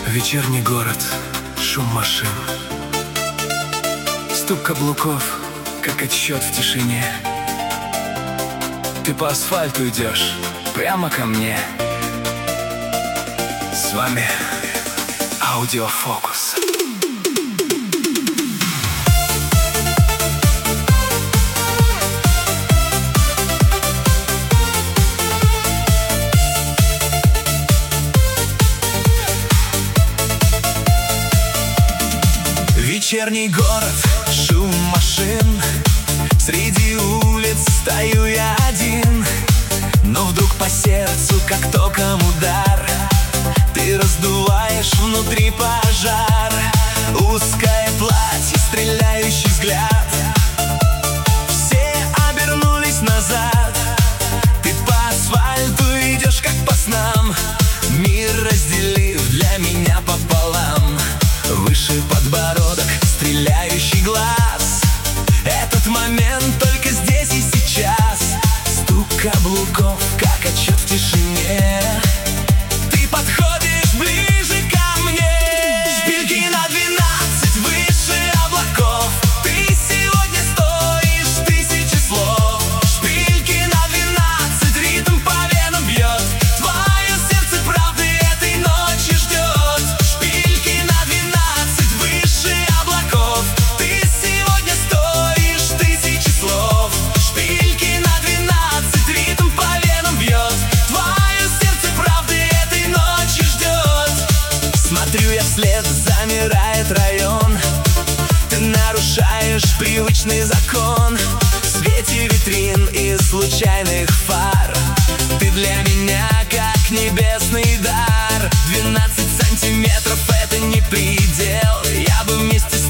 Вечерний город, шум машин, стук каблуков, как отсчет в тишине. Ты по асфальту идешь, прямо ко мне. С вами Аудиофокус. Вечерний город, шум машин, среди улиц стою я один. Но вдруг по сердцу, как током удар, ты раздуваешь внутри пожар. Узкое платье, стреляющий взгляд, все обернулись назад. Ты по асфальту идешь, как по снам, мир разделив для меня пополам. Выше подбородок, стреляющий глаз, этот момент только здесь и сейчас. Стук каблуков, как отсчет в тишине. Ты подходишь ближе ко мне. Шпильки на 12 выше облаков. Ты сегодня стоишь 1000 слов. Шпильки на 12, ритм по венам бьет. Твое сердце правды этой ночи ждет. Шпильки на 12 выше облаков. Ты сегодня стоишь 1000 слов. Шпильки на 12, ритм по венам бьет. Твое сердце правды этой ночи ждет. Смотрю я вслед, замирает район. Ты нарушаешь привычный закон. В свете витрин и случайных фар ты для меня как небесный дар. 12 сантиметров — это не предел. Я бы вместе с